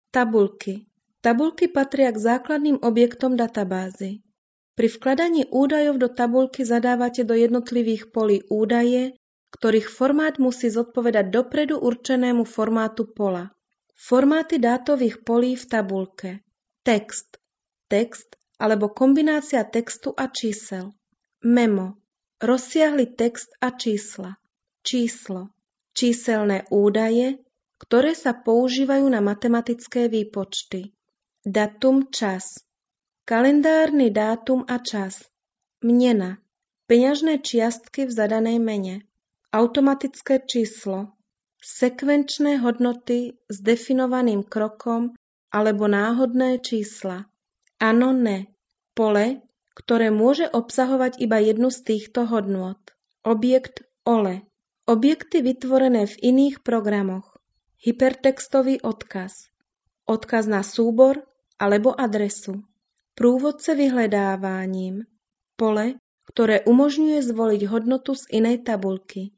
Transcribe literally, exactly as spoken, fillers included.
Tabulky. Tabulky patria k základným objektom databázy. Pri vkladaní údajov do tabulky zadávate do jednotlivých polí údaje, ktorých formát musí zodpovedať dopredu určenému formátu pola. Formáty dátových polí v tabulke. Text. Text alebo kombinácia textu a čísel. Memo. Rozsiahly text a čísla. Číslo. Číselné údaje, ktoré sa používajú na matematické výpočty. Datum, čas. Kalendárny dátum a čas. Mnena. Peňažné čiastky v zadanej mene. Automatické číslo. Sekvenčné hodnoty s definovaným krokom alebo náhodné čísla. Áno, ne. Pole, ktoré môže obsahovať iba jednu z týchto hodnôt. Objekt ole. Objekty vytvorené v iných programoch. Hypertextový odkaz. Odkaz na súbor alebo adresu. Průvodce vyhledáváním. Pole, ktoré umožňuje zvoliť hodnotu z inej tabulky.